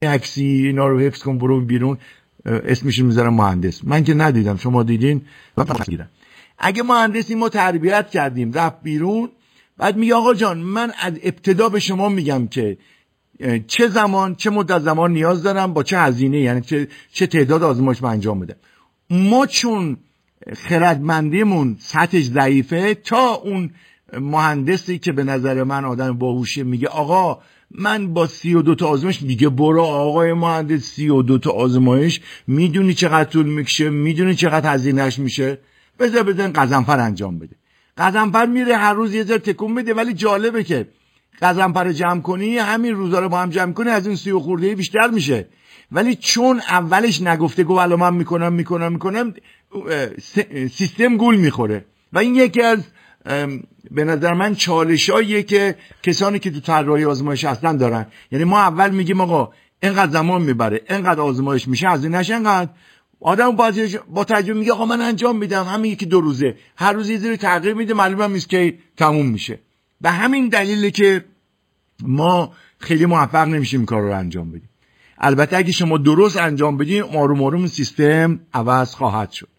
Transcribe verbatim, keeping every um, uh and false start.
عکسی اینا رو حفظ کن برو بیرون، اسمش میذارم مهندس. من که ندیدم، شما دیدین؟ من دیدم. اگه مهندسی ما تربیت کردیم رفت بیرون، بعد میگه آقا جان من از ابتدا به شما میگم که چه زمان چه مدت زمان نیاز دارم با چه هزینه، یعنی چه چه تعداد آزمایش من انجام بدم. ما چون خردمندیمون سطحش ضعیفه، تا اون مهندسی که به نظر من آدم باهوشه میگه آقا من با سی و دو تا آزمایش، میگه برو آقای مهندس سی و دو تا آزمایش میدونی چقدر طول میکشه، میدونی چقدر هزینهش میشه، بذار بزن قزنفر انجام بده. قزنفر میره هر روز یه ذره تکون میده، ولی جالبه که قزنفر جمع کنی همین روزا رو با هم جمع کنی از این سی و خورده بیشتر میشه، ولی چون اولش نگفته گفت الان من میکنم میکنم میکنم سیستم گول میخوره. و این یکی از به نظر من چالشاییه که کسانی که تو طراحی آزمایش هستن دارن. یعنی ما اول میگیم آقا اینقدر زمان میبره، اینقدر آزمایش میشه، از اینش اینقدر، آدم با تجربه میگه آقا من انجام میدم همین یکی دو روزه، هر روز یه ذره تغییر میده، معلومه نیست که تموم میشه. به همین دلیله که ما خیلی موفق نمیشیم این کار رو انجام بدیم. البته اگه شما درست انجام بدین آروم آروم سیستم عوض خواهد شد.